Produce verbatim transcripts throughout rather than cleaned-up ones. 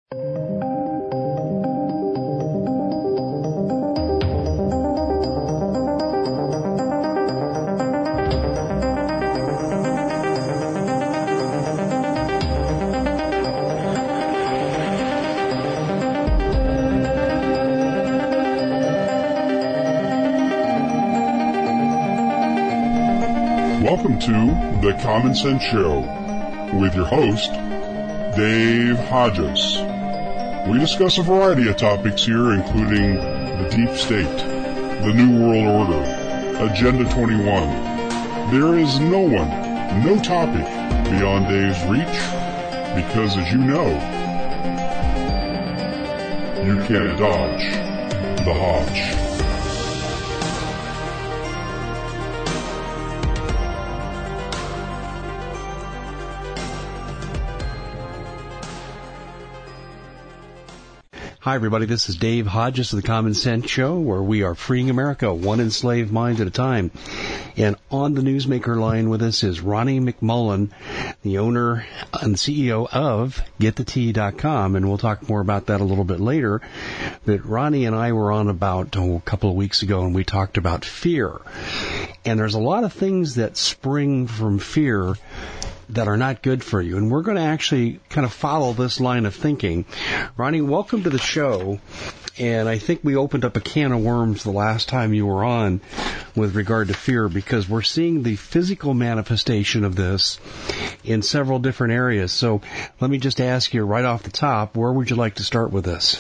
Welcome to The Common Sense Show with your host, Dave Hodges. We discuss a variety of topics here, including the deep state, the New World Order, Agenda twenty-one. There is no one, no topic beyond Dave's reach, because as you know, you can't dodge the Hodge. Hi, everybody. This is Dave Hodges of the Common Sense Show, where we are freeing America one enslaved mind at a time. And on the Newsmaker line with us is Ronnie McMullen, the owner and C E O of Get The Tea dot com, and we'll talk more about that a little bit later. But Ronnie and I were on about oh, a couple of weeks ago, and we talked about fear. And there's a lot of things that spring from fear that are not good for you. And we're going to actually kind of follow this line of thinking. Ronnie, welcome to the show. And I think we opened up a can of worms the last time you were on with regard to fear, because we're seeing the physical manifestation of this in several different areas. So let me just ask you right off the top, where would you like to start with this?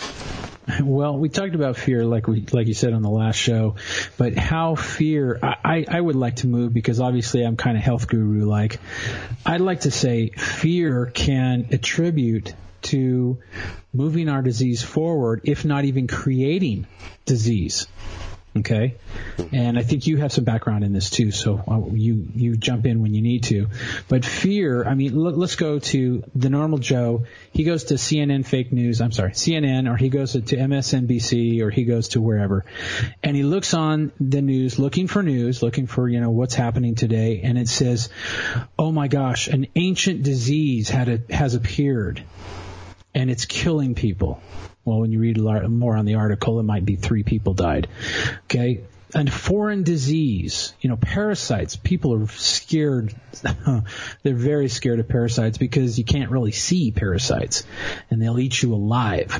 Well, we talked about fear, like we, like you said on the last show, but how fear, I, I would like to move, because obviously I'm kind of health guru-like. I'd like to say fear can attribute to moving our disease forward, if not even creating disease. Okay? And I think you have some background in this too, so you, you jump in when you need to. But fear, I mean, l- let's go to the normal Joe. He goes to C N N fake news, I'm sorry, C N N, or he goes to M S N B C, or he goes to wherever. And he looks on the news, looking for news, looking for, you know, what's happening today. And it says, oh my gosh, an ancient disease had a, has appeared, and it's killing people. Well, when you read more on the article, it might be three people died. Okay. And foreign disease, you know, parasites. People are scared. They're very scared of parasites because you can't really see parasites, and they'll eat you alive.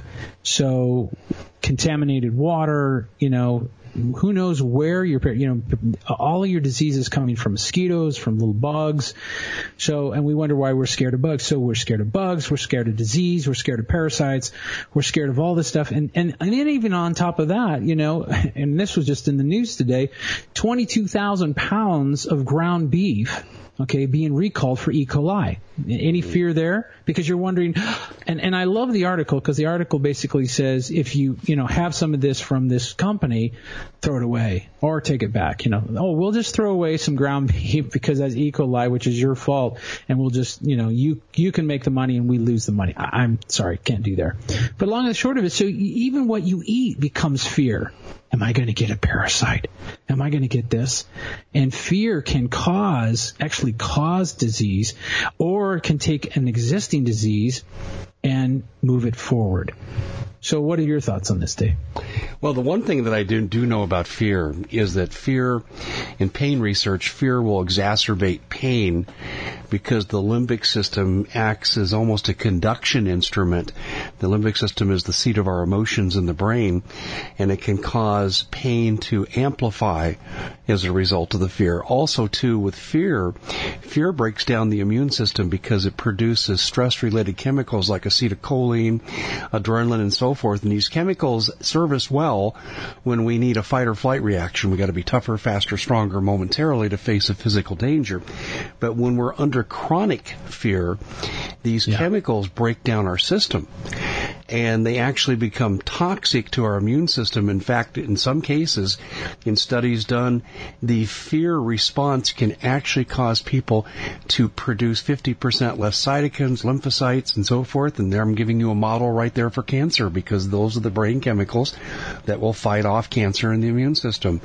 So contaminated water, you know, who knows where your, you know, all of your diseases coming from mosquitoes, from little bugs. So, and we wonder why we're scared of bugs. So we're scared of bugs, we're scared of disease, we're scared of parasites, we're scared of all this stuff. And, and, and then even on top of that, you know, and this was just in the news today, twenty-two thousand pounds of ground beef, okay, being recalled for E. coli. Any fear there? Because you're wondering, and, and I love the article, because the article basically says if you, you know, have some of this from this company, throw it away or take it back. You know, oh, we'll just throw away some ground beef because that's E. coli, which is your fault, and we'll just, you know, you you can make the money and we lose the money. I, I'm sorry, can't do there. But long and short of it, so even what you eat becomes fear. Am I going to get a parasite? Am I going to get this? And fear can cause, actually cause disease, or it can take an existing disease and move it forward. So what are your thoughts on this, Dave? Well, the one thing that I do, do know about fear is that fear, in pain research, fear will exacerbate pain because the limbic system acts as almost a conduction instrument. The limbic system is the seat of our emotions in the brain, and it can cause pain to amplify as a result of the fear. Also, too, with fear, fear breaks down the immune system because it produces stress-related chemicals like acetylcholine, adrenaline, and so forth. And these chemicals serve us well when we need a fight or flight reaction. We got to be tougher, faster, stronger momentarily to face a physical danger. But when we're under chronic fear, these yeah. chemicals break down our system, and they actually become toxic to our immune system. In fact, in some cases, in studies done, the fear response can actually cause people to produce fifty percent less cytokines, lymphocytes, and so forth. And there I'm giving you a model right there for cancer, because those are the brain chemicals that will fight off cancer in the immune system.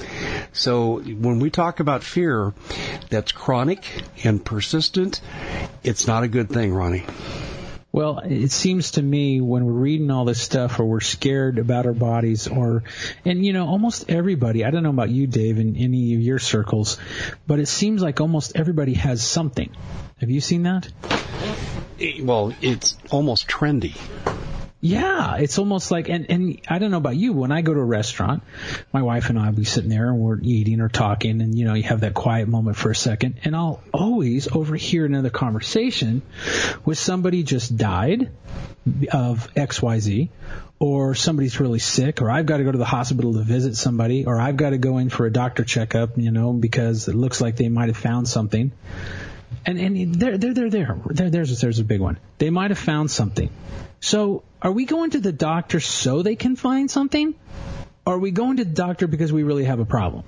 So when we talk about fear that's chronic and persistent, it's not a good thing, Ronnie. Well, it seems to me when we're reading all this stuff or we're scared about our bodies or, and you know, almost everybody, I don't know about you, Dave, in any of your circles, but it seems like almost everybody has something. Have you seen that? Well, it's almost trendy. Yeah, it's almost like, and, and I don't know about you, when I go to a restaurant, my wife and I will be sitting there and we're eating or talking, and, you know, you have that quiet moment for a second, and I'll always overhear another conversation with somebody just died of X Y Z, or somebody's really sick, or I've got to go to the hospital to visit somebody, or I've got to go in for a doctor checkup, you know, because it looks like they might have found something. And, and there, there, there, there, there, there's, there's a big one. They might have found something. So are we going to the doctor so they can find something? Or are we going to the doctor because we really have a problem?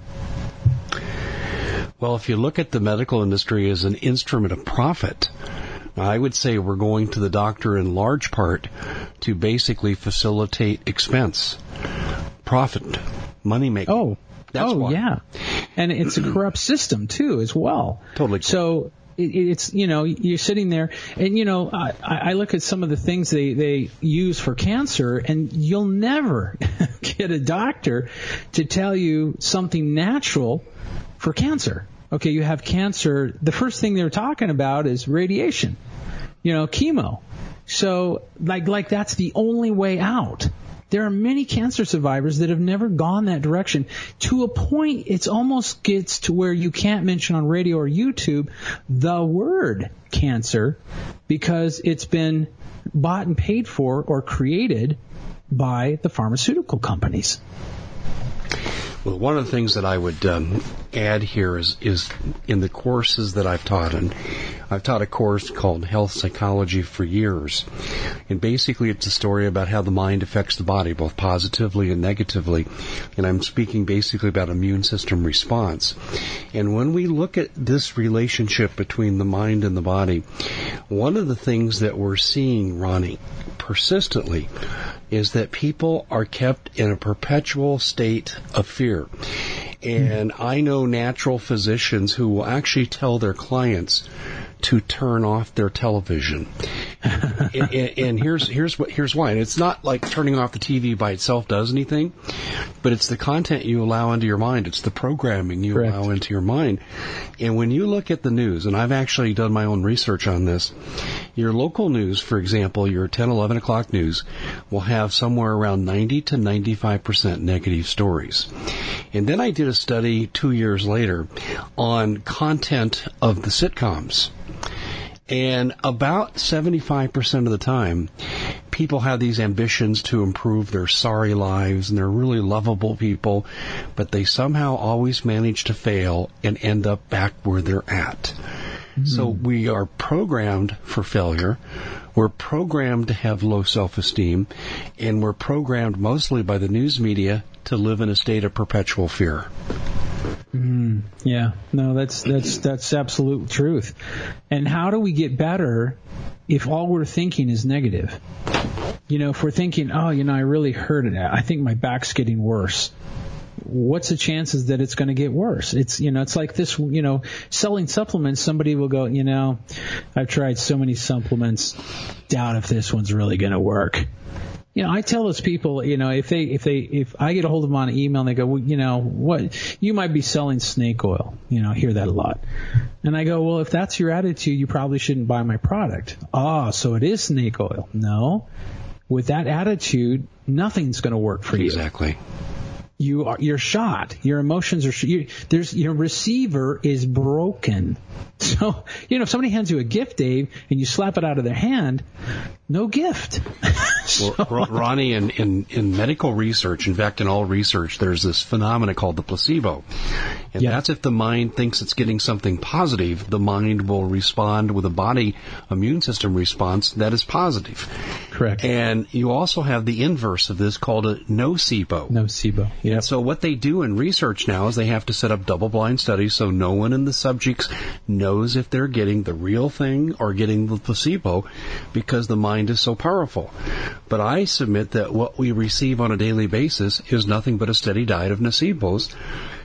Well, if you look at the medical industry as an instrument of profit, I would say we're going to the doctor in large part to basically facilitate expense, profit, money making. Oh, That's oh why. yeah. And it's a corrupt system, too, as well. Totally. So it, it's, you know, you're sitting there, and, you know, I, I look at some of the things they, they use for cancer, and you'll never get a doctor to tell you something natural for cancer. Okay, you have cancer. The first thing they're talking about is radiation, you know, chemo. So, like, like that's the only way out. There are many cancer survivors that have never gone that direction. To a point, it almost gets to where you can't mention on radio or YouTube the word cancer because it's been bought and paid for or created by the pharmaceutical companies. Well, one of the things that I would um, add here is, is in the courses that I've taught, and I've taught a course called Health Psychology for years, and basically it's a story about how the mind affects the body, both positively and negatively, and I'm speaking basically about immune system response. And when we look at this relationship between the mind and the body, one of the things that we're seeing, Ronnie, persistently, is that people are kept in a perpetual state of fear. And I know natural physicians who will actually tell their clients to turn off their television. and, and, and here's here's what here's why. And it's not like turning off the T V by itself does anything, but it's the content you allow into your mind. It's the programming you Correct. allow into your mind. And when you look at the news, and I've actually done my own research on this, your local news, for example, your ten, eleven o'clock news, will have somewhere around ninety to ninety-five percent negative stories. And then I did a study two years later on content of the sitcoms. And about seventy-five percent of the time, people have these ambitions to improve their sorry lives, and they're really lovable people, but they somehow always manage to fail and end up back where they're at. Mm-hmm. So we are programmed for failure. We're programmed to have low self-esteem, and we're programmed mostly by the news media to live in a state of perpetual fear. Mm, yeah, no, that's that's that's absolute truth. And how do we get better if all we're thinking is negative? You know, if we're thinking, oh, you know, I really hurt it. I think my back's getting worse. What's the chances that it's going to get worse? It's, you know, it's like this, you know, selling supplements. Somebody will go, you know, I've tried so many supplements. Doubt if this one's really going to work. You know, I tell those people, you know, if they, if they, if I get a hold of them on email and they go, well, you know, what, you might be selling snake oil. You know, I hear that a lot. And I go, well, if that's your attitude, you probably shouldn't buy my product. Ah, so it is snake oil. No. With that attitude, nothing's going to work for you. Exactly. You are, you're shot. Your emotions are, sh- you, there's, your receiver is broken. So, you know, if somebody hands you a gift, Dave, and you slap it out of their hand, no gift. So, well, Ronnie, in, in, in medical research, in fact, in all research, there's this phenomena called the placebo. And yeah. that's if the mind thinks it's getting something positive, the mind will respond with a body immune system response that is positive. Correct. And you also have the inverse of this called a nocebo. Nocebo. Yeah. So what they do in research now is they have to set up double-blind studies so no one in the subjects knows if they're getting the real thing or getting the placebo because the mind is so powerful. But I submit that what we receive on a daily basis is nothing but a steady diet of nocebos.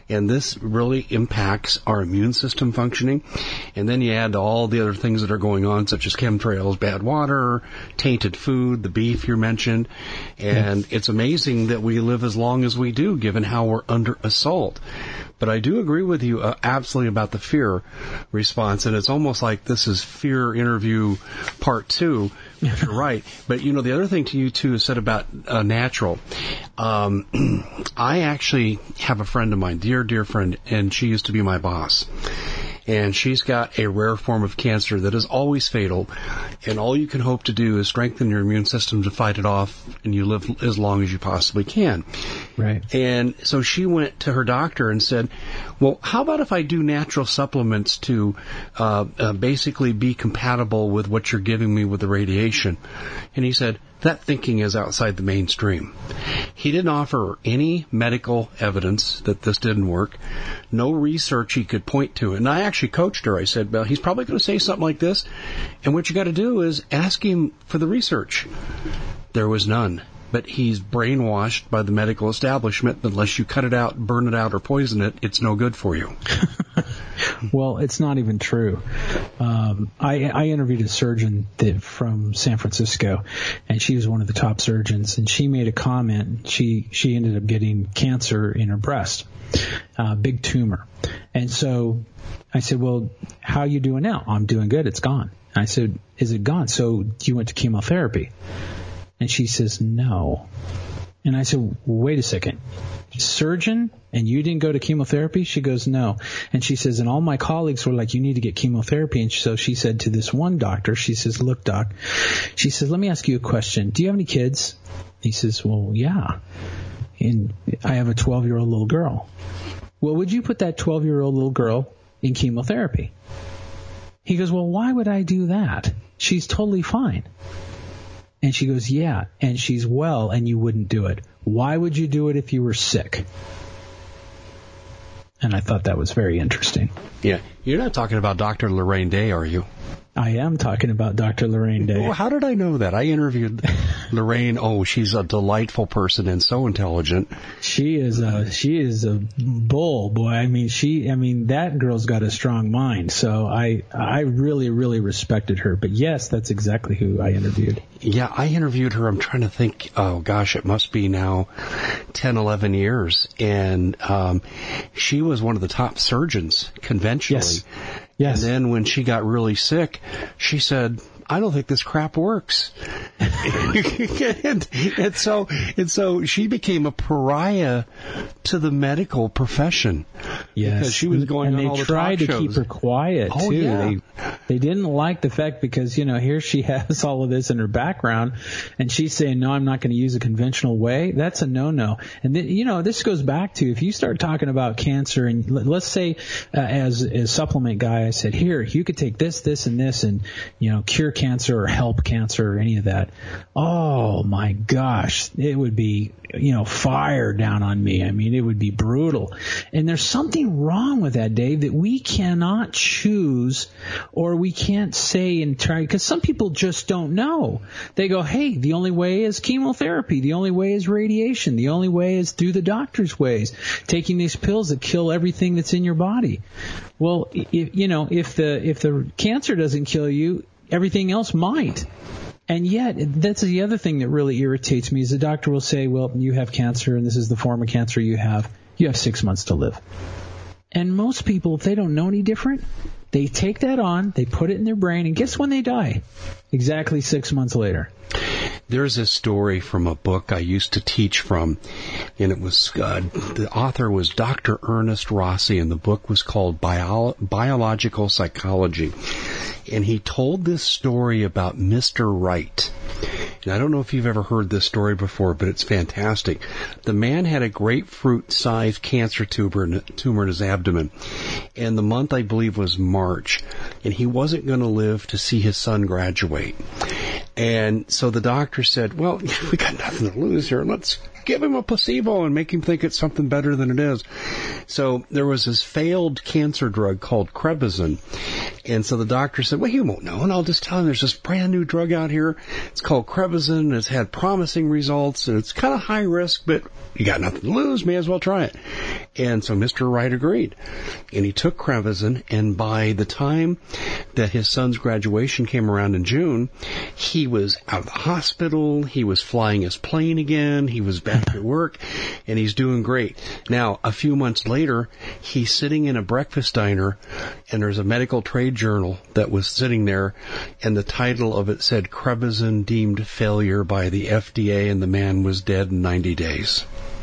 And this really impacts our immune system functioning. And then you add all the other things that are going on, such as chemtrails, bad water, tainted food, the beef you mentioned. And yes. It's amazing that we live as long as we do, given how we're under assault. But I do agree with you uh, absolutely about the fear response, and it's almost like this is fear interview part two. You're right. But, you know, the other thing to you, too, is said about uh, natural. Um, I actually have a friend of mine, dear, dear friend, and she used to be my boss. And she's got a rare form of cancer that is always fatal, and all you can hope to do is strengthen your immune system to fight it off, and you live as long as you possibly can. Right. And so she went to her doctor and said, well, how about if I do natural supplements to uh, uh, basically be compatible with what you're giving me with the radiation? And he said, that thinking is outside the mainstream. He didn't offer any medical evidence that this didn't work, no research he could point to. And I actually coached her. I said, well, he's probably going to say something like this, and what you got to do is ask him for the research. There was none. But he's brainwashed by the medical establishment. Unless you cut it out, burn it out, or poison it, it's no good for you. Well, it's not even true. Um, I, I interviewed a surgeon that, from San Francisco, and she was one of the top surgeons, and she made a comment. She she ended up getting cancer in her breast, uh, big tumor. And so I said, well, how are you doing now? I'm doing good. It's gone. I said, is it gone? So you went to chemotherapy? And she says, no. And I said, wait a second. Surgeon, and you didn't go to chemotherapy? She goes, no. And she says, and all my colleagues were like, you need to get chemotherapy. And so she said to this one doctor, she says, look, doc, she says, let me ask you a question. Do you have any kids? He says, well, yeah. And I have a twelve-year-old little girl. Well, would you put that twelve-year-old little girl in chemotherapy? He goes, well, why would I do that? She's totally fine. And she goes, yeah, and she's well, and you wouldn't do it. Why would you do it if you were sick? And I thought that was very interesting. Yeah. You're not talking about Doctor Lorraine Day, are you? I am talking about Doctor Lorraine Day. Well, how did I know that? I interviewed Lorraine. Oh, she's a delightful person and so intelligent. She is a she is a bull, boy. I mean, she. I mean, that girl's got a strong mind. So I I really really respected her. But yes, that's exactly who I interviewed. Yeah, I interviewed her. I'm trying to think. Oh gosh, it must be now ten, eleven years, and um, she was one of the top surgeons conventionally. Yes. Yes. And then when she got really sick, she said, I don't think this crap works. and, and so and so she became a pariah to the medical profession. Yes. Because she was going and on they all the tried talk to shows. keep her quiet, oh, too. Yeah. They, they didn't like the fact because, you know, here she has all of this in her background, and she's saying, no, I'm not going to use a conventional way. That's a no-no. And, then, you know, this goes back to if you start talking about cancer, and let's say uh, as a supplement guy, I said, here, you could take this, this, and this, and, you know, cure cancer or help cancer or any of that. Oh, my gosh. It would be, you know, fire down on me. I mean, it would be brutal. And there's something wrong with that, Dave, that we cannot choose or we can't say and try, because some people just don't know. They go, hey, the only way is chemotherapy. The only way is radiation. The only way is through the doctor's ways, taking these pills that kill everything that's in your body. Well, if, you know, if the if the cancer doesn't kill you, everything else might. And yet, that's the other thing that really irritates me is the doctor will say, well, you have cancer and this is the form of cancer you have. You have six months to live. And most people, if they don't know any different, they take that on, they put it in their brain, and guess when they die? Exactly six months later. There's a story from a book I used to teach from, and it was, uh, the author was Doctor Ernest Rossi, and the book was called Bio- Biological Psychology. And he told this story about Mister Wright. And I don't know if you've ever heard this story before, but it's fantastic. The man had a grapefruit-sized cancer tumor in, tumor in his abdomen. And the month, I believe, was March. And he wasn't going to live to see his son graduate. And so the doctor said, well, we got nothing to lose here. Let's give him a placebo and make him think it's something better than it is. So there was this failed cancer drug called Crebazin. And so the doctor said, well, he won't know. And I'll just tell him there's this brand new drug out here. It's called Crebazin. And it's had promising results. And it's kind of high risk, but you got nothing to lose. May as well try it. And so Mister Wright agreed. And he took Crebazin. And by the time that his son's graduation came around in June, he was out of the hospital. He was flying his plane again. He was back at work. And he's doing great. Now, a few months later, he's sitting in a breakfast diner. And there's a medical trade journal that was sitting there, and the title of it said Crebazin deemed failure by the F D A, and the man was dead in ninety days.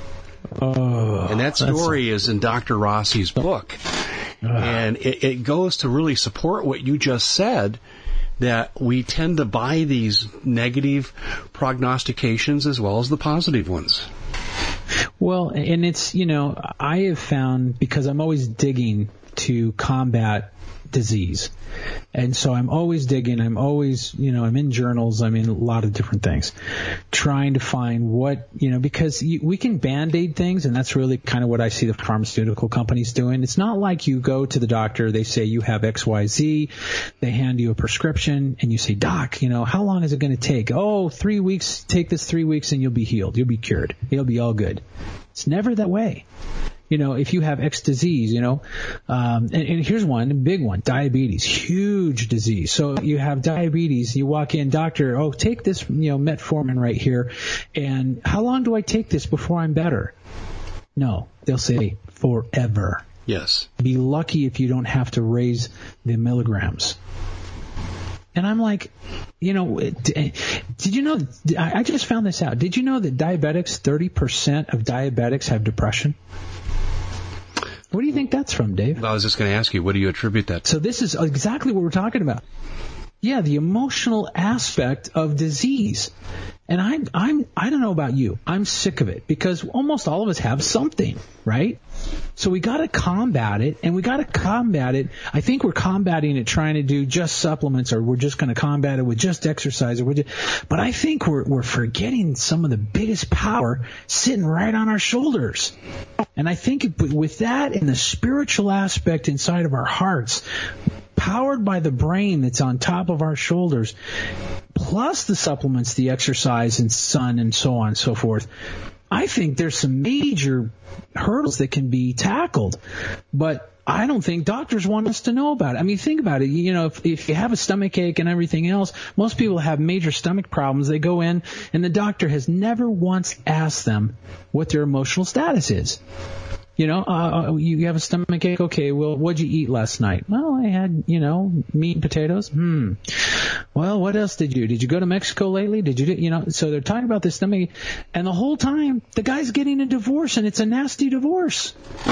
Oh, and that story is in Doctor Rossi's book. Uh, and it, it goes to really support what you just said, that we tend to buy these negative prognostications as well as the positive ones. Well, and it's, you know, I have found, because I'm always digging to combat disease. And so I'm always digging. I'm always, you know, I'm in journals. I'm in a lot of different things, trying to find what, you know, because you, we can Band-Aid things, and that's really kind of what I see the pharmaceutical companies doing. It's not like you go to the doctor, they say you have X Y Z, they hand you a prescription, and you say, Doc, you know, how long is it going to take? Oh, three weeks, take this three weeks and you'll be healed. You'll be cured. You'll be all good. It's never that way. You know, if you have X disease, you know, um, and, and here's one, a big one, diabetes, huge disease. So you have diabetes, you walk in, doctor, oh, take this, you know, metformin right here. And how long do I take this before I'm better? No, they'll say forever. Yes. Be lucky if you don't have to raise the milligrams. And I'm like, you know, did you know, I just found this out. Did you know that diabetics, thirty percent of diabetics have depression? What do you think that's from, Dave? Well, I was just going to ask you, what do you attribute that to? So this is exactly what we're talking about. Yeah, the emotional aspect of disease. And I, I'm, I don't know about you. I'm sick of it because almost all of us have something, right? So we got to combat it, and we got to combat it. I think we're combating it trying to do just supplements, or we're just going to combat it with just exercise. Or we're just, but I think we're, we're forgetting some of the biggest power sitting right on our shoulders. And I think with that and the spiritual aspect inside of our hearts, powered by the brain that's on top of our shoulders, plus the supplements, the exercise and sun and so on and so forth, I think there's some major hurdles that can be tackled. But I don't think doctors want us to know about it. I mean, think about it. You know, if, if you have a stomach ache and everything else, most people have major stomach problems. They go in, and the doctor has never once asked them what their emotional status is. You know, uh, you have a stomach ache. Okay, well, what'd you eat last night? Well, I had, you know, meat and potatoes. Hmm. Well, what else did you do? Did you go to Mexico lately? Did you, do, you know, so they're talking about this stomach, and the whole time the guy's getting a divorce, and it's a nasty divorce.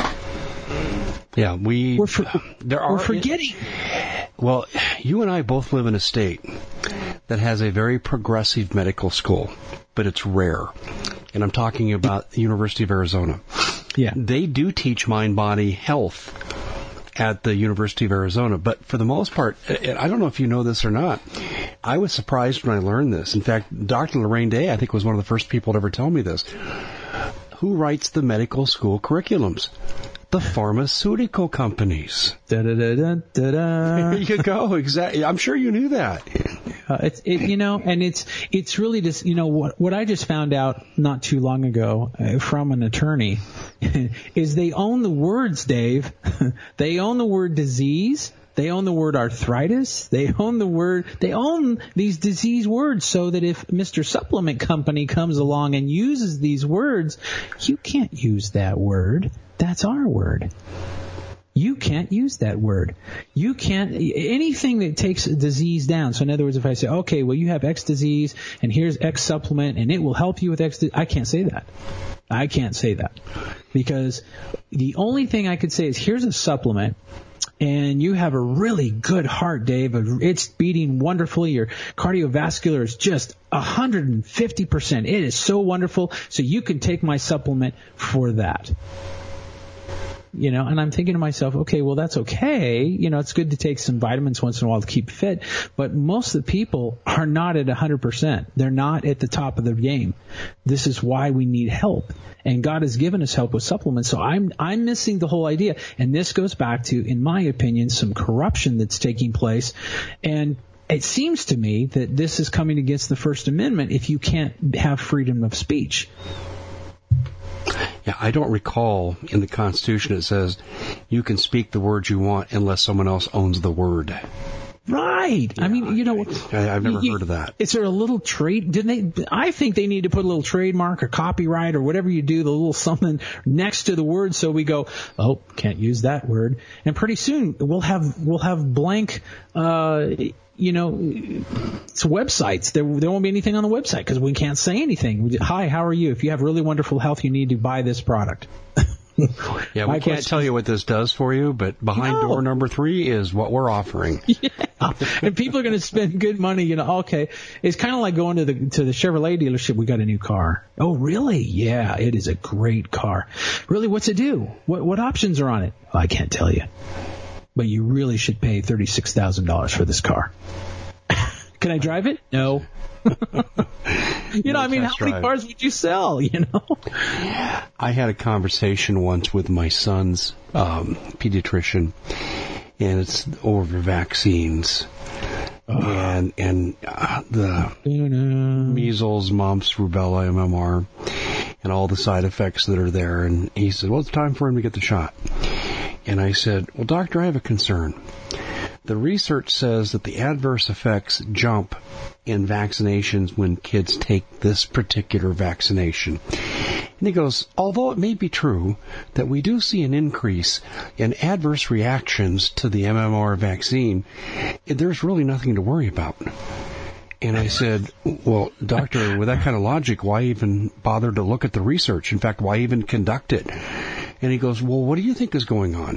Yeah, we, we're, for, there are, we're forgetting. Well, you and I both live in a state that has a very progressive medical school, but it's rare. And I'm talking about the University of Arizona. Yeah. They do teach mind-body health at the University of Arizona, but for the most part, I don't know if you know this or not, I was surprised when I learned this. In fact, Doctor Lorraine Day, I think, was one of the first people to ever tell me this. Who writes the medical school curriculums? The pharmaceutical companies. Da da da da da da. There you go. Exactly. I'm sure you knew that. Uh, it's it, you know, and it's it's really just, you know, what what I just found out not too long ago uh, from an attorney is they own the words, Dave. They own the word disease. They own the word arthritis. They own the word. They own these disease words, so that if Mister Supplement Company comes along and uses these words, you can't use that word. That's our word. You can't use that word. You can't, anything that takes a disease down. So in other words, if I say, okay, well, you have X disease and here's X supplement and it will help you with X disease, I can't say that. I can't say that. Because the only thing I could say is here's a supplement and you have a really good heart, Dave. It's beating wonderfully. Your cardiovascular is just one hundred fifty percent. It is so wonderful. So you can take my supplement for that. you know, and I'm thinking to myself, okay, well, that's okay. You know, it's good to take some vitamins once in a while to keep fit, but most of the people are not at one hundred percent. They're not at the top of their game. This is why we need help. And God has given us help with supplements. So I'm, I'm missing the whole idea. And this goes back to, in my opinion, some corruption that's taking place. And it seems to me that this is coming against the First Amendment if you can't have freedom of speech. Yeah, I don't recall in the Constitution it says you can speak the words you want unless someone else owns the word. Right. Yeah, I mean, you know, I, I've never you, heard of that. Is there a little trade? Didn't they? I think they need to put a little trademark or copyright or whatever you do, the little something next to the word, so we go, oh, can't use that word, and pretty soon we'll have we'll have blank. Uh, You know, it's websites. There, there won't be anything on the website because we can't say anything. We, Hi, how are you? If you have really wonderful health, you need to buy this product. Yeah, we can't tell you what this does for you, but behind no. door number three is what we're offering. Yeah. And people are going to spend good money. You know, okay, it's kind of like going to the to the Chevrolet dealership. We got a new car. Oh, really? Yeah, it is a great car. Really, what's it do? What what options are on it? Oh, I can't tell you. But you really should pay thirty-six thousand dollars for this car. Can I drive it? No. You know, I mean, how many drive. cars would you sell, you know? I had a conversation once with my son's um, pediatrician, and it's over vaccines. Oh. And and uh, the measles, mumps, rubella, M M R, and all the side effects that are there. And he said, well, it's time for him to get the shot. And I said, well, doctor, I have a concern. The research says that the adverse effects jump in vaccinations when kids take this particular vaccination. And he goes, although it may be true that we do see an increase in adverse reactions to the M M R vaccine, there's really nothing to worry about. And I said, well, doctor, with that kind of logic, why even bother to look at the research? In fact, why even conduct it? And he goes, well, what do you think is going on?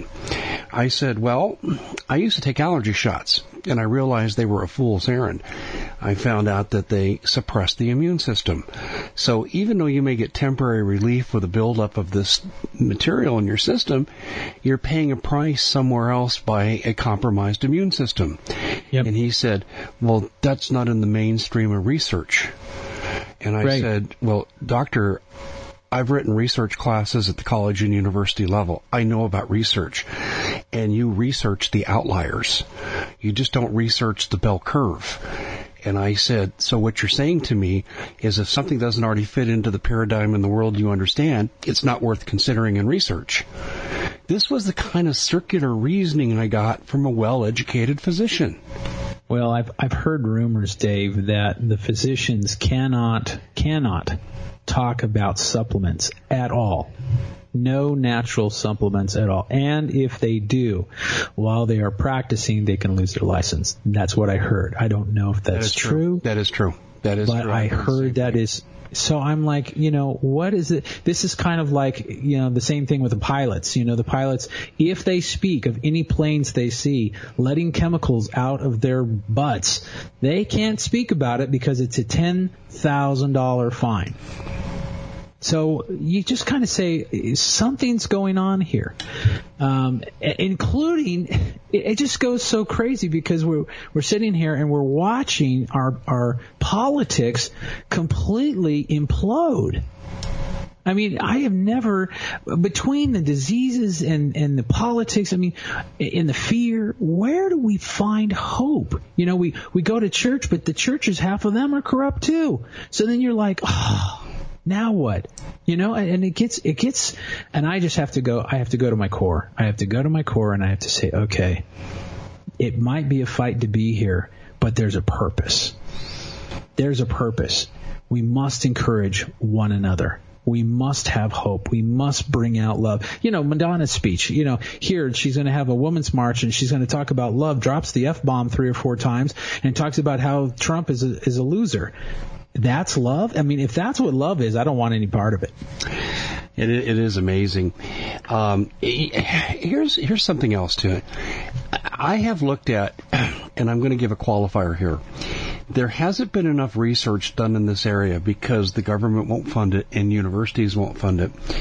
I said, well, I used to take allergy shots, and I realized they were a fool's errand. I found out that they suppress the immune system. So even though you may get temporary relief with a buildup of this material in your system, you're paying a price somewhere else by a compromised immune system. Yep. And he said, well, that's not in the mainstream of research. And I right. said, well, doctor, I've written research classes at the college and university level. I know about research. And you research the outliers. You just don't research the bell curve. And I said, so what you're saying to me is if something doesn't already fit into the paradigm in the world you understand, it's not worth considering in research. This was the kind of circular reasoning I got from a well-educated physician. Well, I've I've heard rumors, Dave, that the physicians cannot cannot talk about supplements at all. No natural supplements at all. And if they do, while they are practicing, they can lose their license. That's what I heard. I don't know if that's that true. true. That is true. That is but true. But I heard that is... So I'm like, you know, what is it? This is kind of like, you know, the same thing with the pilots. You know, the pilots, if they speak of any planes they see letting chemicals out of their butts, they can't speak about it because it's a ten thousand dollars fine. So you just kind of say something's going on here, um, including it, it just goes so crazy because we're we're sitting here and we're watching our our politics completely implode. I mean, I have never, between the diseases and, and the politics, I mean, in the fear, where do we find hope? You know, we, we go to church, but the churches, half of them are corrupt too. So then you're like, oh, now what? You know, and it gets, it gets, and I just have to go, I have to go to my core. I have to go to my core and I have to say, okay, it might be a fight to be here, but there's a purpose. There's a purpose. We must encourage one another. We must have hope. We must bring out love. You know, Madonna's speech, you know, here she's going to have a women's march and she's going to talk about love, drops the F-bomb three or four times and talks about how Trump is a, is a loser. That's love? I mean, if that's what love is, I don't want any part of it. It, it is amazing. Um, here's here's something else to it. I have looked at, and I'm going to give a qualifier here. There hasn't been enough research done in this area because the government won't fund it and universities won't fund it.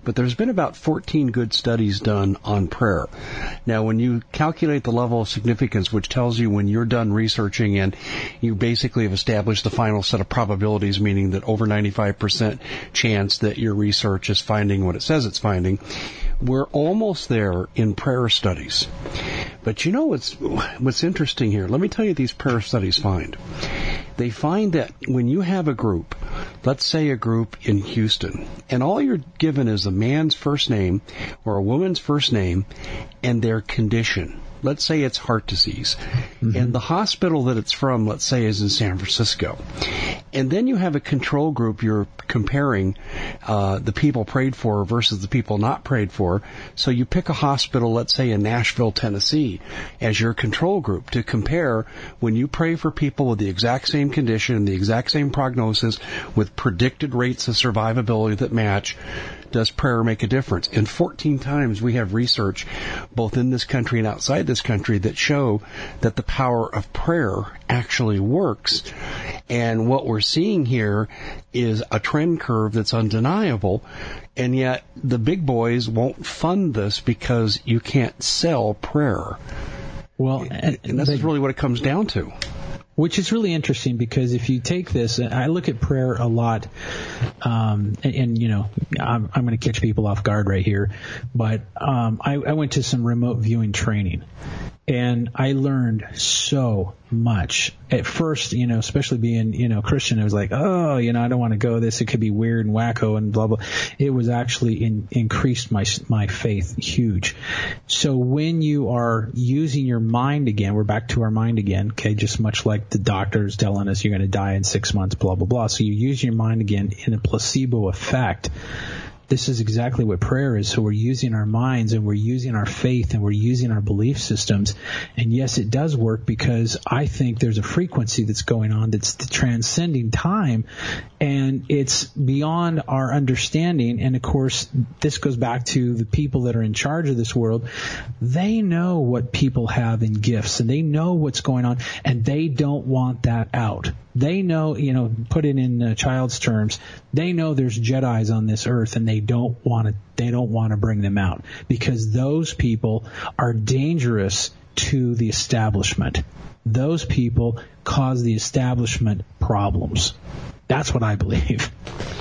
but there's been about fourteen good studies done on prayer. Now, when you calculate the level of significance, which tells you when you're done researching and you basically have established the final set of probabilities, meaning that over ninety-five percent chance that your research is finding what it says it's finding, we're almost there in prayer studies. But you know what's what's interesting here? Let me tell you these prayer studies find. They find that when you have a group, let's say a group in Houston, and all you're given is a man's first name or a woman's first name and their condition. Let's say it's heart disease. Mm-hmm. And the hospital that it's from, let's say, is in San Francisco. And then you have a control group you're comparing uh, the people prayed for versus the people not prayed for. So you pick a hospital, let's say in Nashville, Tennessee, as your control group to compare when you pray for people with the exact same condition, the exact same prognosis, with predicted rates of survivability that match. Does prayer make a difference? And fourteen times we have research, both in this country and outside this country, that show that the power of prayer actually works. And what we're seeing here is a trend curve that's undeniable, and yet the big boys won't fund this because you can't sell prayer. Well, and, and this they, is really what it comes down to. Which is really interesting, because if you take this, I look at prayer a lot, um, and, and you know, I'm, I'm going to catch people off guard right here, but um, I, I went to some remote viewing training, and I learned so much. At first, you know, especially being, you know, Christian, it was like, oh, you know, I don't want to go this. It could be weird and wacko and blah, blah. It was actually in, increased my my faith huge. So when you are using your mind again, we're back to our mind again, okay, just much like the doctors telling us you're going to die in six months, blah, blah, blah. So you use your mind again in a placebo effect. This is exactly what prayer is. So we're using our minds, and we're using our faith, and we're using our belief systems. And yes, it does work, because I think there's a frequency that's going on that's transcending time, and it's beyond our understanding. And of course, this goes back to the people that are in charge of this world. They know what people have in gifts, and they know what's going on, and they don't want that out. They know, you know, put it in uh, child's terms, they know there's Jedis on this earth, and they don't want to, they don't want to bring them out, because those people are dangerous to the establishment. Those people cause the establishment problems. That's what I believe.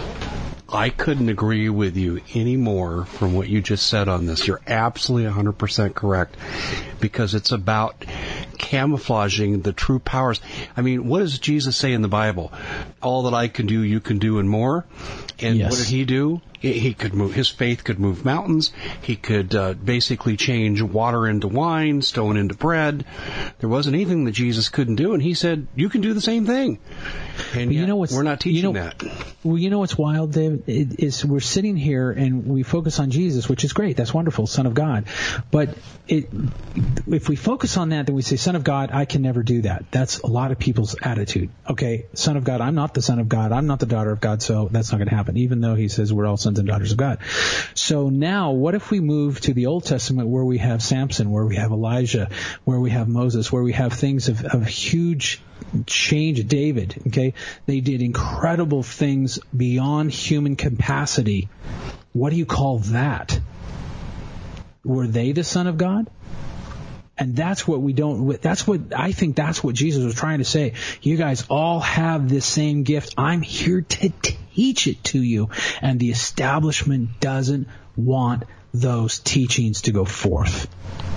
I couldn't agree with you any more from what you just said on this. You're absolutely one hundred percent correct, because it's about camouflaging the true powers. I mean, what does Jesus say in the Bible? All that I can do, you can do, and more. And yes. What did he do? He could move, his faith could move mountains. He could uh, basically change water into wine, stone into bread. There wasn't anything that Jesus couldn't do, and he said, you can do the same thing. And you know what's, we're not teaching you know, that. Well, you know what's wild, Dave? It, is we're sitting here and we focus on Jesus, which is great. That's wonderful, Son of God. But it, if we focus on that, then we say, Son of God, I can never do that. That's a lot of people's attitude. Okay, Son of God, I'm not the Son of God. I'm not the daughter of God, so that's not going to happen, even though he says we're all sons and daughters of God. So now, what if we move to the Old Testament, where we have Samson, where we have Elijah, where we have Moses, where we have things of, of huge change, David, okay? They did incredible things beyond human capacity. What do you call that? Were they the Son of God? And that's what we don't, that's what, I think that's what Jesus was trying to say. You guys all have this same gift. I'm here to teach it to you. And the establishment doesn't want those teachings to go forth.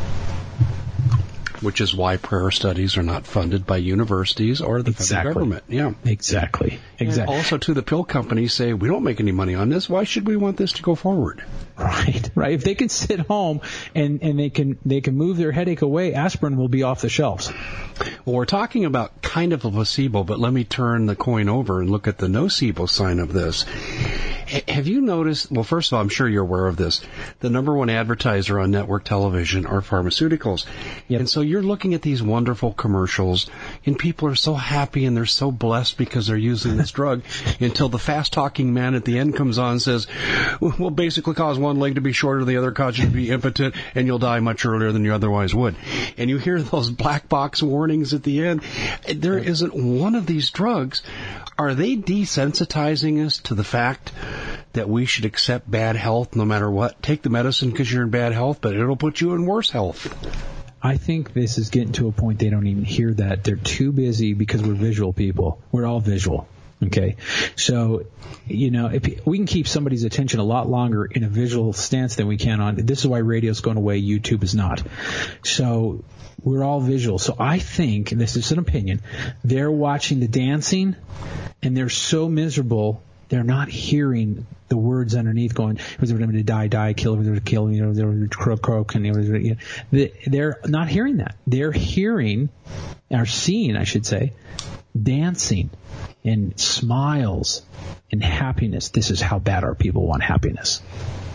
Which is why prayer studies are not funded by universities or the exactly. federal government. Yeah, exactly. Exactly. And also, to the pill companies say, we don't make any money on this. Why should we want this to go forward? Right, right. If they can sit home and, and they can they can move their headache away, aspirin will be off the shelves. Well, we're talking about kind of a placebo, but let me turn the coin over and look at the nocebo sign of this. Have you noticed, well, first of all, I'm sure you're aware of this, the number one advertiser on network television are pharmaceuticals. Yep. And so you're looking at these wonderful commercials, and people are so happy and they're so blessed because they're using this drug, until the fast-talking man at the end comes on and says, we'll basically cause one leg to be shorter, the other cause you to be impotent, and you'll die much earlier than you otherwise would. And you hear those black box warnings at the end. There isn't one of these drugs. Are they desensitizing us to the fact that we should accept bad health no matter what. Take the medicine because you're in bad health, but it'll put you in worse health. I think this is getting to a point they don't even hear that. They're too busy because we're visual people. We're all visual. Okay. So, you know, if we can keep somebody's attention a lot longer in a visual stance than we can on, this is why radio's going away, YouTube is not. So we're all visual. So I think, and this is an opinion, they're watching the dancing and they're so miserable, they're not hearing the words underneath going, was going to die, die, kill, kill, you know, croak, croak, and you know, they're not hearing that. They're hearing, or seeing, I should say, dancing and smiles and happiness. This is how bad our people want happiness.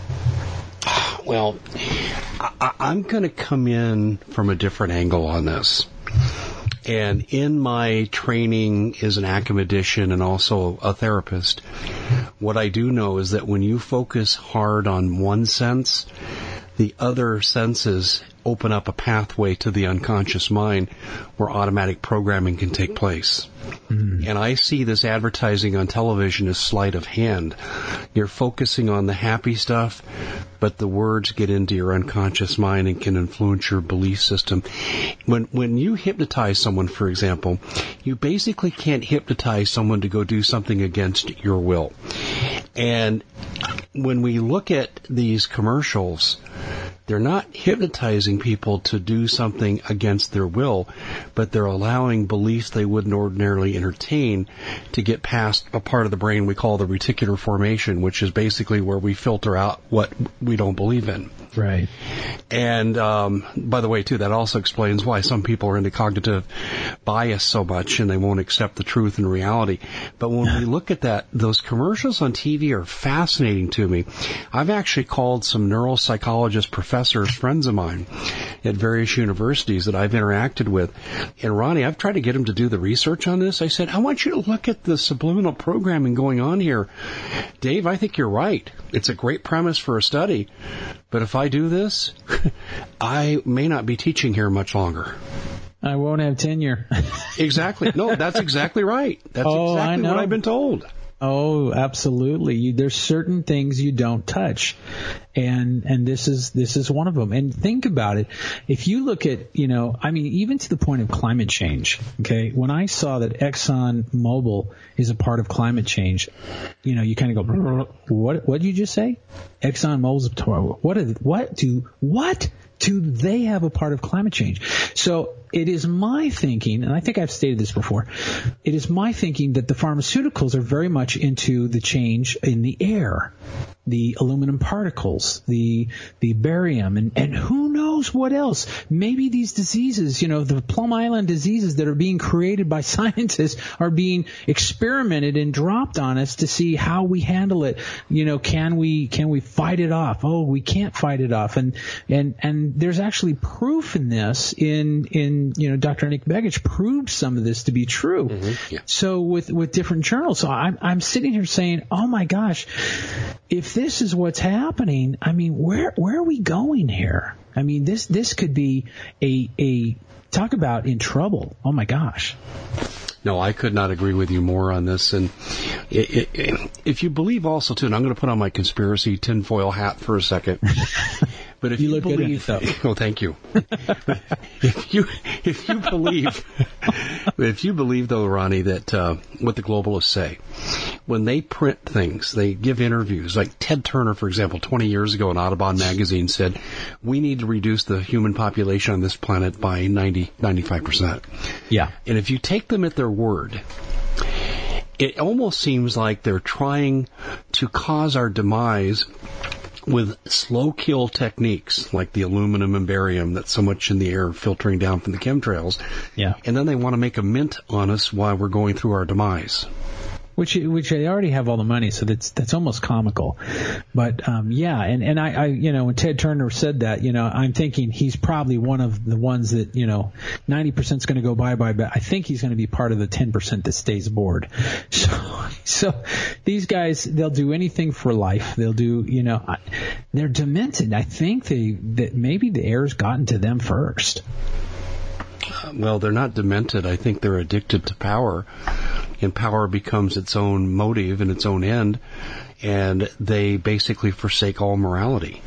Well, I, I'm going to come in from a different angle on this. And in my training as an academician and also a therapist, what I do know is that when you focus hard on one sense, the other senses open up a pathway to the unconscious mind where automatic programming can take place. Mm. And I see this advertising on television as sleight of hand. You're focusing on the happy stuff, but the words get into your unconscious mind and can influence your belief system. When when you hypnotize someone, for example, you basically can't hypnotize someone to go do something against your will. And when we look at these commercials, they're not hypnotizing people to do something against their will, but they're allowing beliefs they wouldn't ordinarily entertain to get past a part of the brain we call the reticular formation, which is basically where we filter out what we don't believe in. Right. And um, by the way, too, that also explains why some people are into cognitive bias so much and they won't accept the truth and reality. But when we look at that, those commercials on T V are fascinating to me. I've actually called some neuropsychologist professors, friends of mine at various universities that I've interacted with. And Ronnie, I've tried to get them to do the research on this. I said, I want you to look at the subliminal programming going on here. Dave, I think you're right. It's a great premise for a study. But if I do this, I may not be teaching here much longer. I won't have tenure. Exactly. No, that's exactly right. That's oh, exactly what I've been told. Oh, absolutely. You, there's certain things you don't touch. And, and this is, this is one of them. And think about it. If you look at, you know, I mean, even to the point of climate change, okay, when I saw that ExxonMobil is a part of climate change, you know, you kind of go, what, what did you just say? ExxonMobil's a part. What, is, what do, what do they have a part of climate change? So it is my thinking, and I think I've stated this before, it is my thinking that the pharmaceuticals are very much into the change in the air, the aluminum particles, the the barium, and, and who knows what else. Maybe these diseases, you know, the Plum Island diseases that are being created by scientists are being experimented and dropped on us to see how we handle it. You know, can we can we fight it off? Oh, we can't fight it off. And and and there's actually proof in this in in you know, Doctor Nick Begich proved some of this to be true. Mm-hmm. Yeah. So with, with different journals, so I'm, I'm sitting here saying, oh my gosh, if this is what's happening, I mean, where, where are we going here? I mean, this, this could be a, a, talk about in trouble. Oh my gosh. No, I could not agree with you more on this. And it, it, it, if you believe also, too, and I'm going to put on my conspiracy tinfoil hat for a second. But if you, you look believe, good at it, oh, thank you. if you if you believe, if you believe though, Ronnie, that uh, what the globalists say, when they print things, they give interviews. Like Ted Turner, for example, twenty years ago in Audubon magazine said, "We need to reduce the human population on this planet by ninety, ninety-five percent." Yeah. And if you take them at their word, it almost seems like they're trying to cause our demise with slow kill techniques like the aluminum and barium that's so much in the air filtering down from the chemtrails. Yeah. And then they want to make a mint on us while we're going through our demise. Which, which they already have all the money, so that's, that's almost comical. But, um, yeah, and, and I, I, you know, when Ted Turner said that, you know, I'm thinking he's probably one of the ones that, you know, ninety percent is going to go bye-bye, but I think he's going to be part of the ten percent that stays aboard. So, so these guys, they'll do anything for life. They'll do, you know, they're demented. I think they, that maybe the air's gotten to them first. Well, they're not demented. I think they're addicted to power. and power becomes its own motive and its own end, and they basically forsake all morality.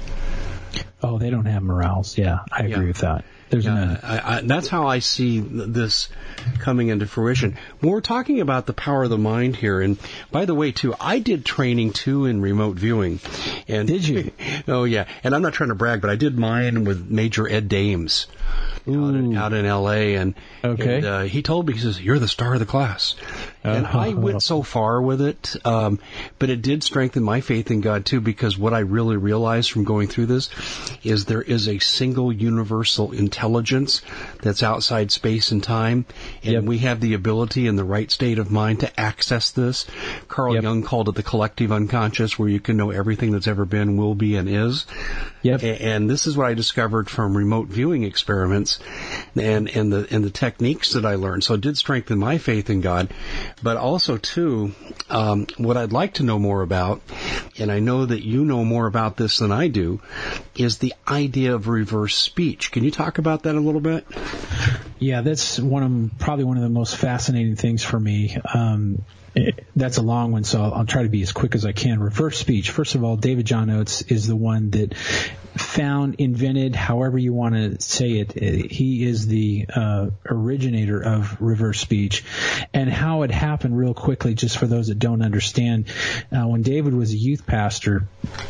Oh, they don't have morals. Yeah, I agree yeah. with that. There's yeah, none. I, I, that's how I see this coming into fruition. When we're talking about the power of the mind here, and by the way, too, I did training, too, in remote viewing. And did you? Oh, yeah. And I'm not trying to brag, but I did mine with Major Ed Dames out in, out in L A And, okay. and uh, he told me, he says, you're the star of the class. And uh-huh. I went so far with it, um, but it did strengthen my faith in God, too, because what I really realized from going through this is there is a single universal intelligence that's outside space and time, and yep. we have the ability in the right state of mind to access this. Carl yep. Jung called it the collective unconscious, where you can know everything that's ever been, will be, and is. Yep. And this is what I discovered from remote viewing experiments and, and the and the techniques that I learned. So it did strengthen my faith in God. But also, too, um, what I'd like to know more about, and I know that you know more about this than I do, is the idea of reverse speech. Can you talk about that a little bit? Yeah, that's one of probably one of the most fascinating things for me. Um, it, that's a long one, so I'll, I'll try to be as quick as I can. Reverse speech. First of all, David John Oates is the one that found, invented, however you want to say it. He is the uh, originator of reverse speech. And how it happened real quickly, just for those that don't understand, uh, when David was a youth pastor,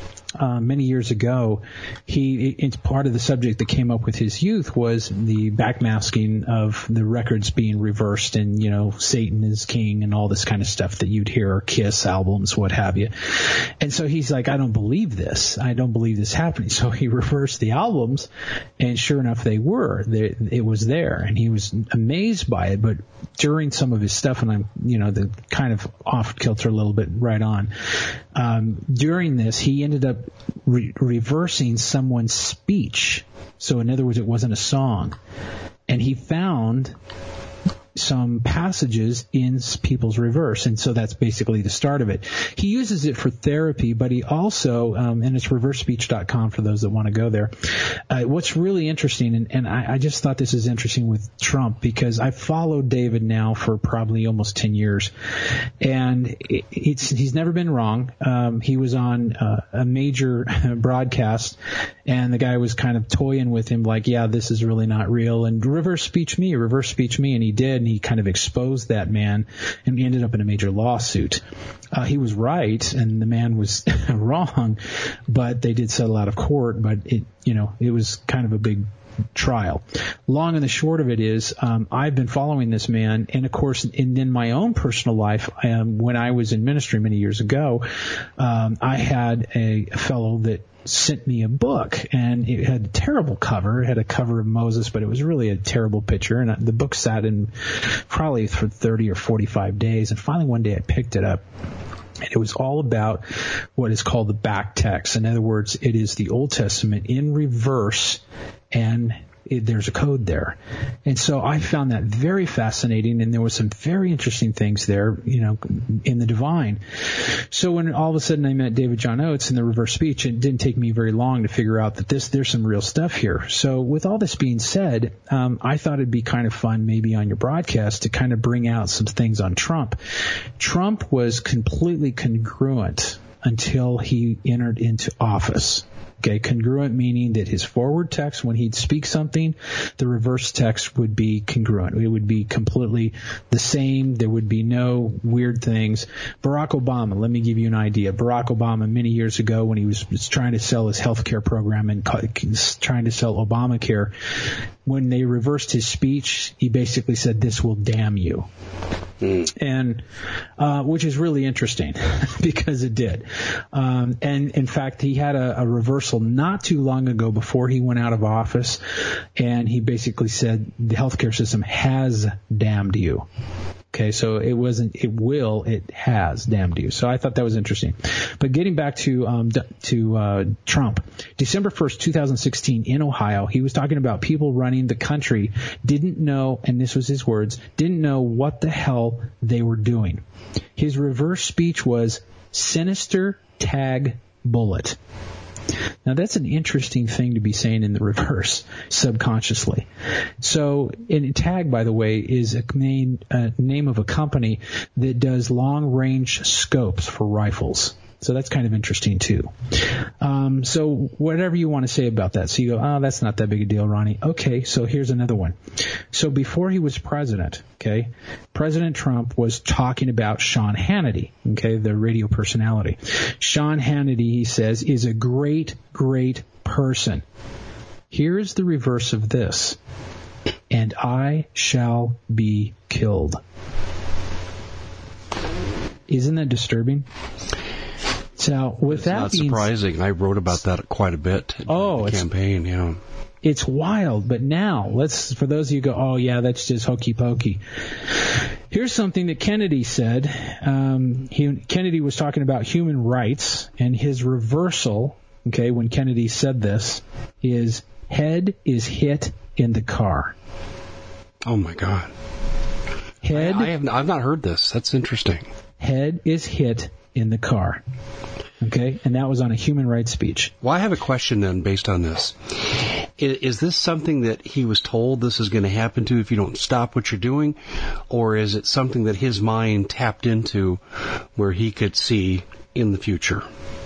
Uh, many years ago, he, it's part of the subject that came up with his youth was the backmasking of the records being reversed and, you know, Satan is king and all this kind of stuff that you'd hear, or Kiss albums, what have you. And so he's like, I don't believe this. I don't believe this happening. So he reversed the albums, and sure enough, they were. They, it was there, and he was amazed by it. But during some of his stuff, and I'm, you know, the kind of off kilter a little bit right on, um, during this, he ended up Re- reversing someone's speech. So in other words, it wasn't a song. And he found some passages in people's reverse, and so that's basically the start of it. He uses it for therapy, but he also, um, and it's reverse speech dot com for those that want to go there. Uh, what's really interesting, and, and I, I just thought this is interesting with Trump, because I've followed David now for probably almost ten years, and it, it's he's never been wrong. Um, he was on uh, a major broadcast, and the guy was kind of toying with him, like, yeah, this is really not real, and reverse speech me, reverse speech me, and he did. And he kind of exposed that man, and he ended up in a major lawsuit. Uh, he was right, and the man was wrong, but they did settle out of court. But it, you know, it was kind of a big trial. Long and the short of it is, um, I've been following this man, and of course, in, in my own personal life, um, when I was in ministry many years ago, um, I had a, a fellow that sent me a book, and it had a terrible cover. It had a cover of Moses, but it was really a terrible picture, and the book sat in probably for thirty or forty-five days, and finally one day I picked it up. It was all about what is called the back text. In other words, it is the Old Testament in reverse, and it, there's a code there. And so I found that very fascinating, and there was some very interesting things there, you know, in the divine. So when all of a sudden I met David John Oates in the reverse speech, it didn't take me very long to figure out that this there's some real stuff here. So with all this being said, um, I thought it'd be kind of fun maybe on your broadcast to kind of bring out some things on Trump. Trump was completely congruent until he entered into office. Okay, congruent meaning that his forward text, when he'd speak something, the reverse text would be congruent. It would be completely the same. There would be no weird things. Barack Obama, let me give you an idea. Barack Obama, many years ago, when he was, was trying to sell his health care program and trying to sell Obamacare, when they reversed his speech, he basically said, "This will damn you." Mm. And uh, which is really interesting because it did. Um, and in fact, he had a, a reversal not too long ago before he went out of office, and he basically said the healthcare system has damned you. Okay, so it wasn't, it will, it has damned you. So I thought that was interesting. But getting back to um, to uh, Trump, December first, twenty sixteen, in Ohio, he was talking about people running the country didn't know, and this was his words, didn't know what the hell they were doing. His reverse speech was sinister tag bullet. Now, that's an interesting thing to be saying in the reverse, subconsciously. So, and TAG, by the way, is a name, a name of a company that does long-range scopes for rifles. So that's kind of interesting, too. Um, so whatever you want to say about that. So you go, oh, that's not that big a deal, Ronnie. Okay, so here's another one. So before he was president, okay, President Trump was talking about Sean Hannity, okay, the radio personality. Sean Hannity, he says, is a great, great person. Here's the reverse of this. And I shall be killed. Isn't that disturbing? So with it's that not being, surprising. I wrote about that quite a bit oh, in the campaign, yeah. It's wild, but now let's, for those of you who go, oh yeah, that's just hokey pokey. Here's something that Kennedy said. Um, he, Kennedy was talking about human rights, and his reversal, okay, when Kennedy said this, is head is hit in the car. Oh my God. Head. I, I have, I've not heard this. That's interesting. Head is hit in the car. Okay, and that was on a human rights speech. Well, I have a question then based on this. Is, is this something that he was told this is going to happen to if you don't stop what you're doing? Or is it something that his mind tapped into where he could see in the future?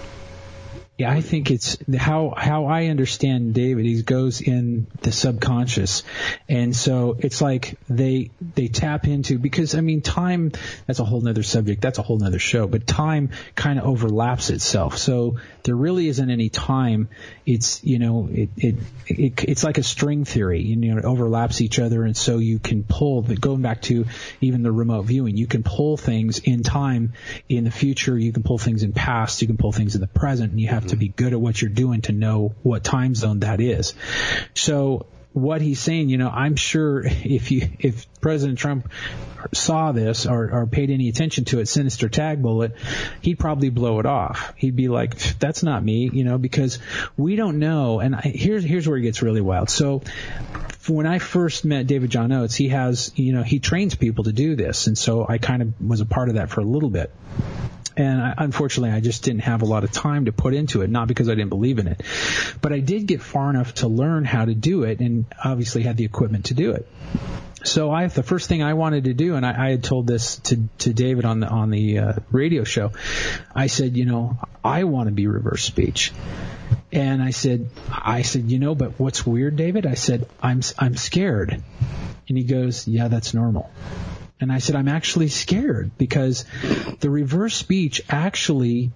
Yeah, I think it's how how I understand David. He goes in the subconscious, and so it's like they they tap into, because I mean time. That's a whole nother subject. That's a whole nother show. But time kind of overlaps itself. So there really isn't any time. It's you know it it, it it's like a string theory. You know, it overlaps each other, and so you can pull. But going back to even the remote viewing, you can pull things in time in the future. You can pull things in past. You can pull things in the present, and you have to be good at what you're doing to know what time zone that is. So what he's saying, you know, I'm sure if you if President Trump saw this or, or paid any attention to it, sinister tag bullet, he'd probably blow it off. He'd be like, that's not me, you know, because we don't know. And I, here's here's where it gets really wild. So when I first met David John Oates, he has, you know, he trains people to do this, and so I kind of was a part of that for a little bit. And I, unfortunately, I just didn't have a lot of time to put into it, not because I didn't believe in it. But I did get far enough to learn how to do it, and obviously had the equipment to do it. So I, the first thing I wanted to do, and I, I had told this to, to David on the on the uh, radio show, I said, you know, I want to be reverse speech. And I said, I said, you know, but what's weird, David? I said, I'm I'm scared. And he goes, yeah, that's normal. And I said, I'm actually scared because the reverse speech actually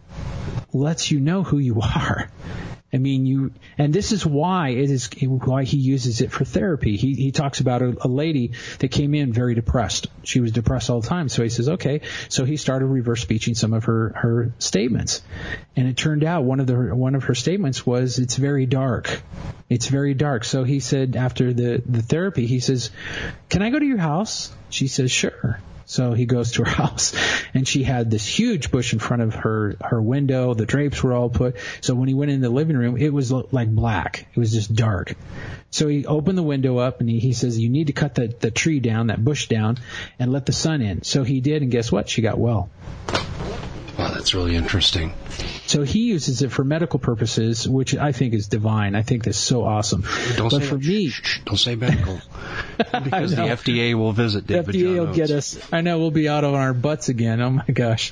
lets you know who you are. I mean, you, and this is why it is why he uses it for therapy. He he talks about a, a lady that came in very depressed. She was depressed all the time. So he says, okay. So he started reverse speeching some of her her statements, and it turned out one of the one of her statements was, "It's very dark. It's very dark." So he said after the the therapy, he says, "Can I go to your house?" She says, "Sure." So he goes to her house, and she had this huge bush in front of her, her window. The drapes were all put. So when he went in the living room, it was like black. It was just dark. So he opened the window up, and he, he says, you need to cut the, the tree down, that bush down, and let the sun in. So he did, and guess what? She got well. Wow, that's really interesting. So he uses it for medical purposes, which I think is divine. I think that's so awesome. Don't but say for that. me, shh, shh, don't say medical, because the F D A will visit David F D A John will Oates. get us. I know we'll be out on our butts again. Oh my gosh.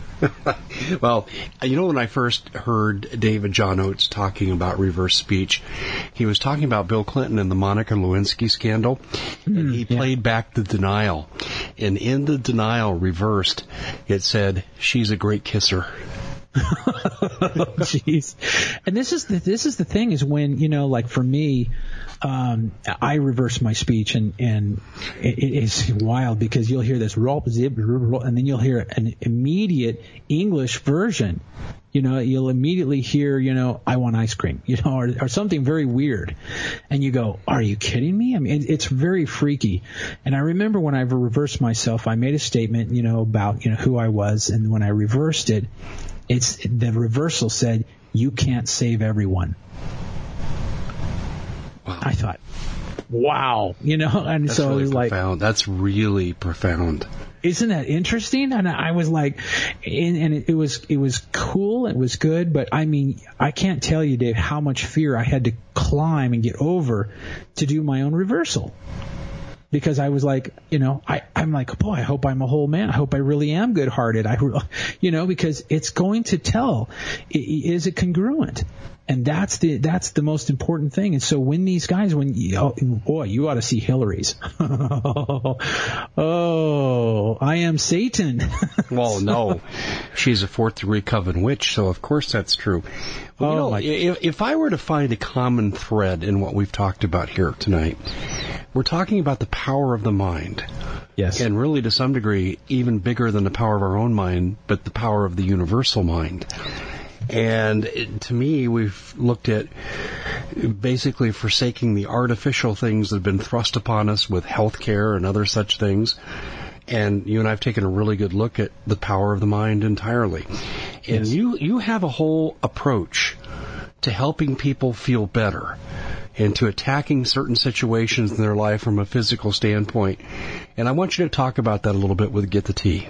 Well, you know, when I first heard David John Oates talking about reverse speech, he was talking about Bill Clinton and the Monica Lewinsky scandal, mm, and he yeah. played back the denial. And in the denial reversed, it said, "She's a great kisser." Oh, jeez. And this is the this is the thing is when, you know, like for me, um, I reverse my speech, and and it, it's wild because you'll hear this roll, zip, roll, and then you'll hear an immediate English version. You know, you'll immediately hear, you know, I want ice cream, you know, or, or something very weird. And you go, are you kidding me? I mean, it, it's very freaky. And I remember when I reversed myself, I made a statement, you know, about, you know, who I was. And when I reversed it, it's the reversal said, you can't save everyone. Wow. I thought, wow, you know, and That's so really it was like, profound. That's really profound. isn't that interesting? And I was like, and, and it, it was it was cool, it was good, but I mean, I can't tell you, Dave, how much fear I had to climb and get over to do my own reversal. Because I was like, you know, I, I'm like, boy, I hope I'm a whole man. I hope I really am good-hearted. I, you know, because it's going to tell, is it congruent? And that's the that's the most important thing. And so when these guys, when you, oh, boy, you ought to see Hillary's. Oh, I am Satan. Well, no, she's a fourth degree coven witch, so of course that's true. But, you oh, know, my. if, if I were to find a common thread in what we've talked about here tonight, we're talking about the power of the mind. Yes. And really, to some degree, even bigger than the power of our own mind, but the power of the universal mind. And it, to me, we've looked at basically forsaking the artificial things that have been thrust upon us with healthcare and other such things. And you and I have taken a really good look at the power of the mind entirely. And Yes. you, you have a whole approach to helping people feel better and to attacking certain situations in their life from a physical standpoint. And I want you to talk about that a little bit with Get the Tea.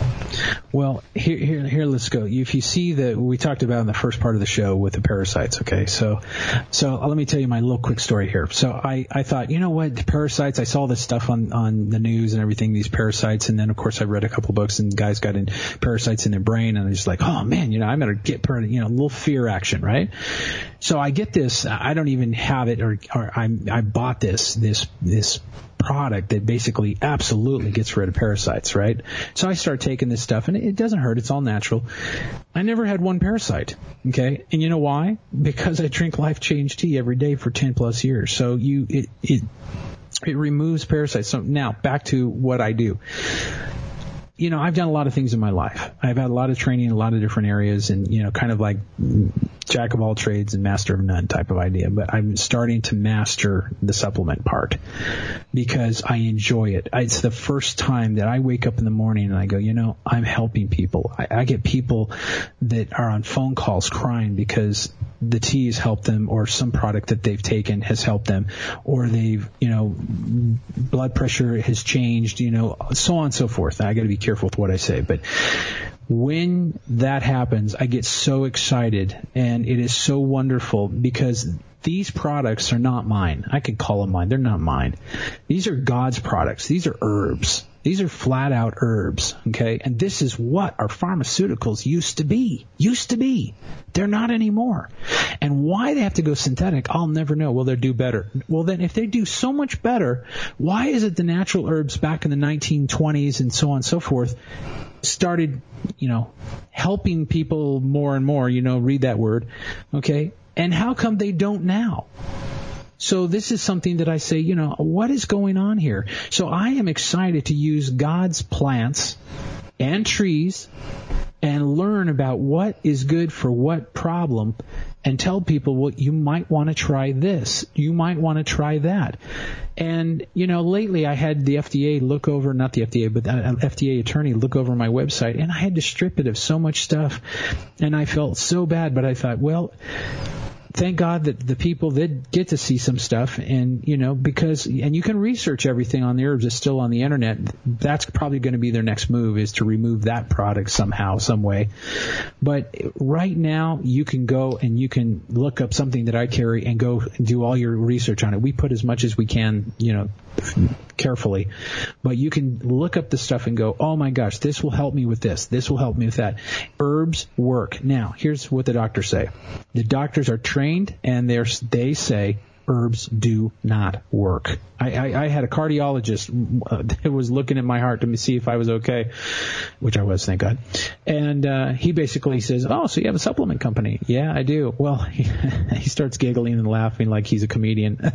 Well, here, here, here, let's go. If you see that we talked about in the first part of the show with the parasites, okay? So, so let me tell you my little quick story here. So I, I thought, you know what, the parasites, I saw this stuff on, on the news and everything, these parasites, and then of course I read a couple books and guys got in parasites in their brain, and I was just like, oh man, you know, I'm gonna get, you know, a little fear action, right? So I get this, I don't even have it, or, or I, I bought this, this, this product that basically absolutely gets rid of parasites, right? So I start taking this stuff, and it doesn't hurt. It's all natural. I never had one parasite, okay? And you know why? Because I drink Life Change tea every day for ten plus years. So you, it, it, it removes parasites. So now back to what I do. You know, I've done a lot of things in my life. I've had a lot of training in a lot of different areas, and, you know, kind of like jack of all trades and master of none type of idea. But I'm starting to master the supplement part because I enjoy it. It's the first time that I wake up in the morning and I go, you know, I'm helping people. I, I get people that are on phone calls crying because the tea has helped them, or some product that they've taken has helped them, or they've, you know, blood pressure has changed, you know, so on and so forth. I got to be careful with what I say, but when that happens, I get so excited, and it is so wonderful because these products are not mine. I could call them mine. They're not mine. These are God's products. These are herbs. These are flat out herbs, okay? And this is what our pharmaceuticals used to be. Used to be. They're not anymore. And why they have to go synthetic, I'll never know. Well, they'll do better. Well, then if they do so much better, why is it the natural herbs back in the nineteen twenties and so on and so forth started, you know, helping people more and more, you know, read that word, okay? And how come they don't now? So this is something that I say, you know, what is going on here? So I am excited to use God's plants and trees and learn about what is good for what problem, and tell people, well, you might want to try this. You might want to try that. And, you know, lately I had the F D A look over, not the F D A, but an F D A attorney look over my website, and I had to strip it of so much stuff, and I felt so bad, but I thought, well, thank God that the people did get to see some stuff, and, you know, because, and you can research everything on the herbs. It's still on the internet. That's probably going to be their next move, is to remove that product somehow, some way. But right now, you can go and you can look up something that I carry and go do all your research on it. We put as much as we can, you know, carefully, but you can look up the stuff and go, oh my gosh, this will help me with this. This will help me with that. Herbs work. Now, here's what the doctors say. The doctors are trained, and they're, they say herbs do not work. I, I, I had a cardiologist uh, that was looking at my heart to see if I was okay, which I was, thank God. And uh, he basically says, oh, so you have a supplement company? Yeah, I do. Well, he, he starts giggling and laughing like he's a comedian.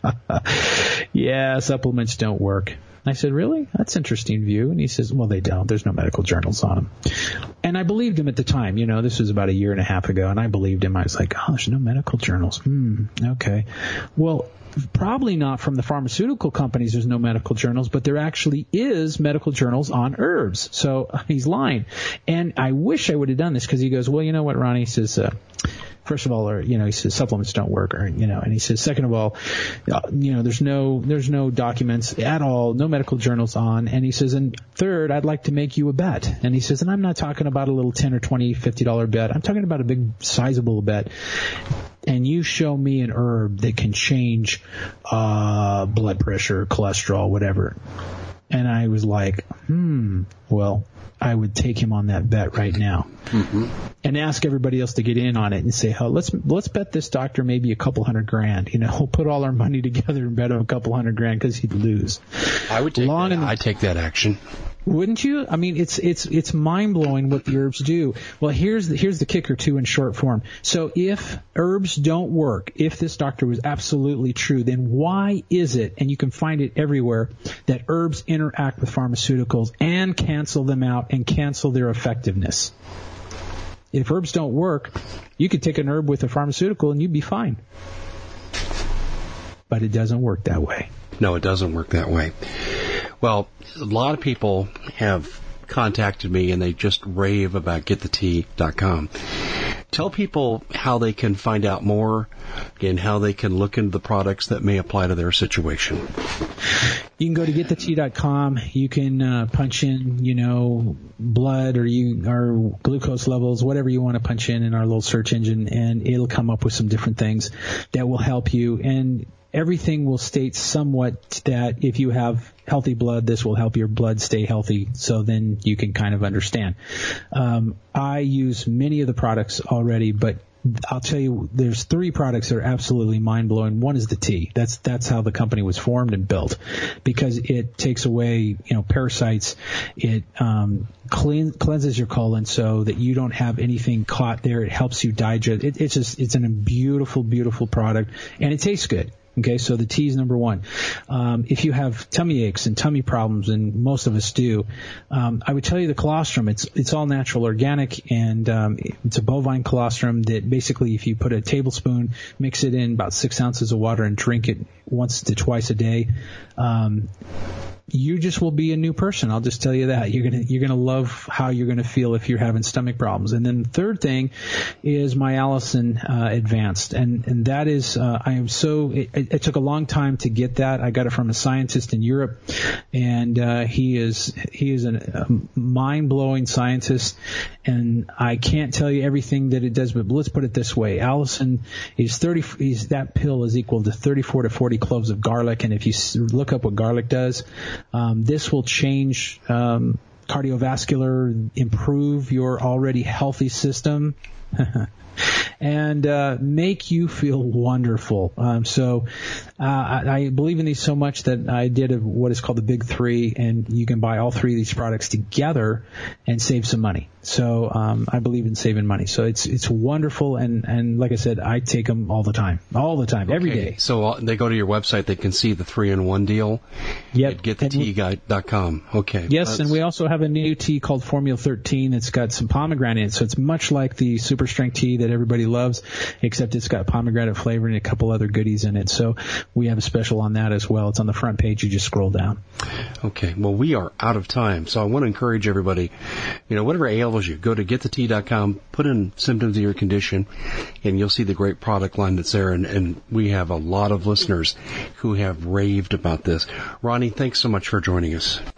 Yeah, supplements don't work. I said, really? That's an interesting view. And he says, well, they don't. There's no medical journals on them. And I believed him at the time. You know, this was about a year and a half ago, and I believed him. I was like, oh, there's no medical journals. Hmm, okay. Well, probably not from the pharmaceutical companies. There's no medical journals, but there actually is medical journals on herbs. So he's lying. And I wish I would have done this, because he goes, well, you know what, Ronnie? He says, uh, first of all, or, you know, he says supplements don't work, or, you know, and he says, second of all, you know, there's no, there's no documents at all, no medical journals on. And he says, and third, I'd like to make you a bet. And he says, and I'm not talking about a little ten or twenty, fifty dollar bet. I'm talking about a big sizable bet. And you show me an herb that can change, uh, blood pressure, cholesterol, whatever. And I was like, hmm, well, I would take him on that bet right now. Mm-hmm. And ask everybody else to get in on it and say, oh, let's let's bet this doctor maybe a couple hundred grand. You know, we'll put all our money together and bet him a couple hundred grand because he'd lose. I would take Long that. I'd take that action. Wouldn't you? I mean, it's it's it's mind blowing what the herbs do. Well, here's the, here's the kicker too in short form. So if herbs don't work, if this doctor was absolutely true, then why is it? And you can find it everywhere that herbs interact with pharmaceuticals and cancel them out and cancel their effectiveness. If herbs don't work, you could take an herb with a pharmaceutical and you'd be fine. But it doesn't work that way. No, it doesn't work that way. Well, a lot of people have contacted me and they just rave about get the tea dot com. Tell people how they can find out more and how they can look into the products that may apply to their situation. You can go to get the tea dot com. You can uh, punch in, you know, blood or you or glucose levels, whatever you want to punch in in our little search engine, and it'll come up with some different things that will help you. And everything will state somewhat that if you have healthy blood, this will help your blood stay healthy, so then you can kind of understand. Um, I use many of the products already, but I'll tell you, there's three products that are absolutely mind-blowing. One is the tea. That's that's how the company was formed and built, because it takes away, you know, parasites. It um, clean, cleanses your colon so that you don't have anything caught there. It helps you digest. It, it's just it's a beautiful, beautiful product, and it tastes good. Okay, so the tea is number one. Um, if you have tummy aches and tummy problems, and most of us do, um, I would tell you the colostrum. It's it's all natural, organic, and um, it's a bovine colostrum that basically, if you put a tablespoon, mix it in about six ounces of water, and drink it once to twice a day, um, you just will be a new person. I'll just tell you that. You're gonna you're gonna love how you're gonna feel if you're having stomach problems. And then the third thing is my Allison uh, Advanced, and and that is uh, I am so it, it took a long time to get that. I got it from a scientist in Europe, and uh, he is he is an, a mind blowing scientist, and I can't tell you everything that it does, but let's put it this way: Allison is thirty. Is that pill is equal to thirty-four to forty cloves of garlic, and if you look up what garlic does. Um, this will change um, cardiovascular, improve your already healthy system, and uh, make you feel wonderful. Um, so uh, I, I believe in these so much that I did a, what is called the Big Three, and you can buy all three of these products together and save some money. So um, I believe in saving money. So it's it's wonderful, and, and like I said, I take them all the time, all the time, okay. Every day. So they go to your website, they can see the three-in-one deal. Yep. Get the tea dot com. Okay. Yes, That's... and we also have a new tea called Formula thirteen. It's got some pomegranate in it, so it's much like the Super Strength tea that everybody loves, except it's got pomegranate flavor and a couple other goodies in it. So we have a special on that as well. It's on the front page. You just scroll down. Okay. Well, we are out of time, so I want to encourage everybody, you know, whatever ails you, go to get the tea dot com, put in symptoms of your condition, and you'll see the great product line that's there. And, and we have a lot of listeners who have raved about this. Ronnie, thanks so much for joining us.